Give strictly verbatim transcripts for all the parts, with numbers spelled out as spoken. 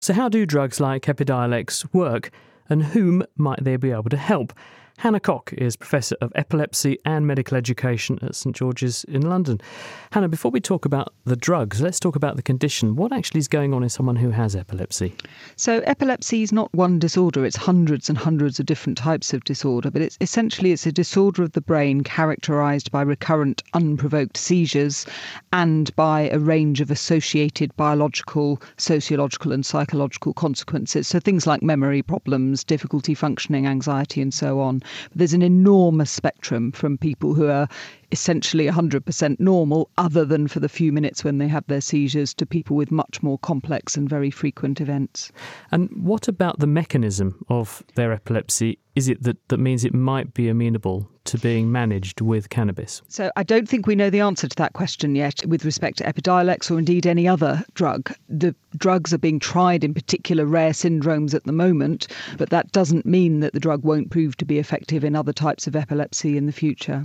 So how do drugs like Epidiolex work, and whom might they be able to help? Hannah Cock is Professor of Epilepsy and Medical Education at St George's in London. Hannah, before we talk about the drugs, let's talk about the condition. What actually is going on in someone who has epilepsy? So epilepsy is not one disorder, it's hundreds and hundreds of different types of disorder, but it's essentially it's a disorder of the brain characterised by recurrent unprovoked seizures and by a range of associated biological, sociological and psychological consequences. So things like memory problems, difficulty functioning, anxiety and so on. But there's an enormous spectrum from people who are essentially one hundred percent normal, other than for the few minutes when they have their seizures, to people with much more complex and very frequent events. And what about the mechanism of their epilepsy? Is it that, that means it might be amenable to being managed with cannabis? So I don't think we know the answer to that question yet with respect to Epidiolex or indeed any other drug. The drugs are being tried in particular rare syndromes at the moment, but that doesn't mean that the drug won't prove to be effective in other types of epilepsy in the future.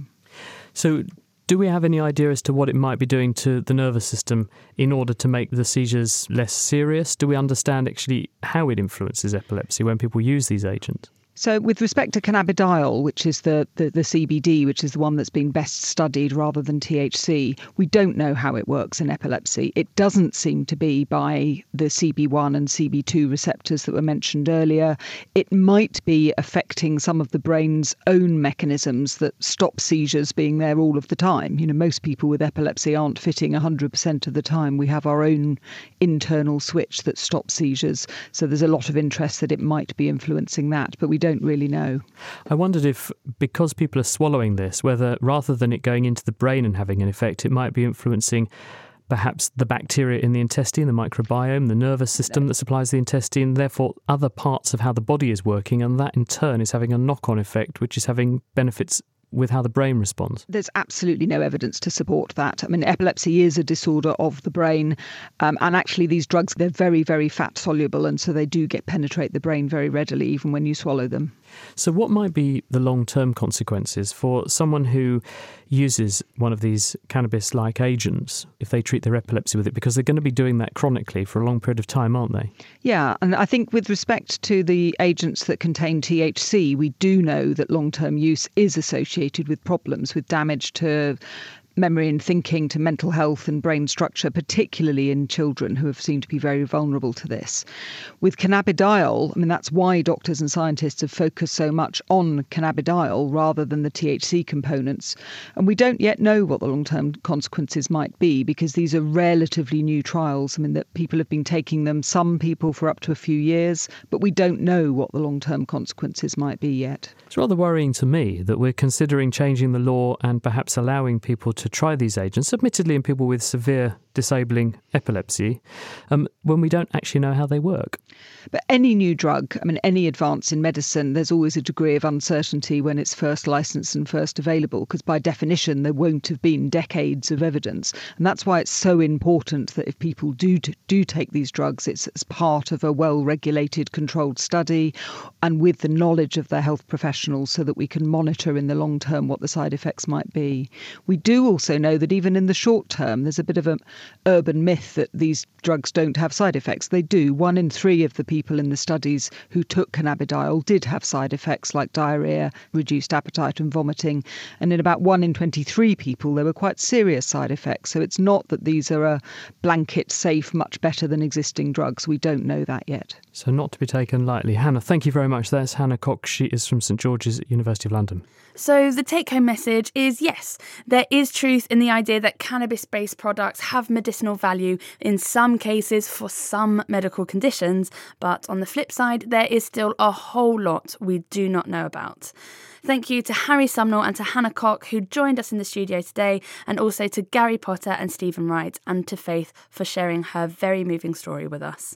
So do we have any idea as to what it might be doing to the nervous system in order to make the seizures less serious? Do we understand actually how it influences epilepsy when people use these agents? So with respect to cannabidiol, which is the, the, the C B D, which is the one that's been best studied rather than T H C, we don't know how it works in epilepsy. It doesn't seem to be by the C B one and C B two receptors that were mentioned earlier. It might be affecting some of the brain's own mechanisms that stop seizures being there all of the time. You know, most people with epilepsy aren't fitting one hundred percent of the time. We have our own internal switch that stops seizures. So there's a lot of interest that it might be influencing that, but we don't don't really know. I wondered if, because people are swallowing this, whether rather than it going into the brain and having an effect, it might be influencing perhaps the bacteria in the intestine, the microbiome, the nervous system that supplies the intestine, therefore other parts of how the body is working, and that in turn is having a knock-on effect, which is having benefits with how the brain responds. There's absolutely no evidence to support that. I mean, epilepsy is a disorder of the brain, um, and actually these drugs, they're very, very fat soluble, and so they do get penetrate the brain very readily, even when you swallow them. So what might be the long-term consequences for someone who uses one of these cannabis-like agents if they treat their epilepsy with it? Because they're going to be doing that chronically for a long period of time, aren't they? Yeah, and I think with respect to the agents that contain T H C, we do know that long-term use is associated with problems, with damage to memory and thinking, to mental health and brain structure, particularly in children who have seemed to be very vulnerable to this. With cannabidiol, I mean, that's why doctors and scientists have focused so much on cannabidiol rather than the T H C components. And we don't yet know what the long-term consequences might be, because these are relatively new trials. I mean, that people have been taking them, some people for up to a few years, but we don't know what the long-term consequences might be yet. It's rather worrying to me that we're considering changing the law and perhaps allowing people to try these agents, admittedly in people with severe disabling epilepsy, um, when we don't actually know how they work. But any new drug, I mean, any advance in medicine, there's always a degree of uncertainty when it's first licensed and first available, because by definition, there won't have been decades of evidence. And that's why it's so important that if people do do take these drugs, it's as part of a well-regulated, controlled study and with the knowledge of their health professionals, so that we can monitor in the long term what the side effects might be. We do also know that even in the short term, there's a bit of a urban myth that these drugs don't have side effects. They do. One in three of the people in the studies who took cannabidiol did have side effects like diarrhoea, reduced appetite and vomiting. And in about one in twenty-three people, there were quite serious side effects. So it's not that these are a blanket safe, much better than existing drugs. We don't know that yet. So not to be taken lightly. Hannah, thank you very much. That's Hannah Cock. She is from St George's at University of London. So the take-home message is yes, there is truth in the idea that cannabis-based products have medicinal value in some cases for some medical conditions, but on the flip side, there is still a whole lot we do not know about. Thank you to Harry Sumnall and to Hannah Cock, who joined us in the studio today, and also to Gary Potter and Stephen Wright, and to Faith for sharing her very moving story with us.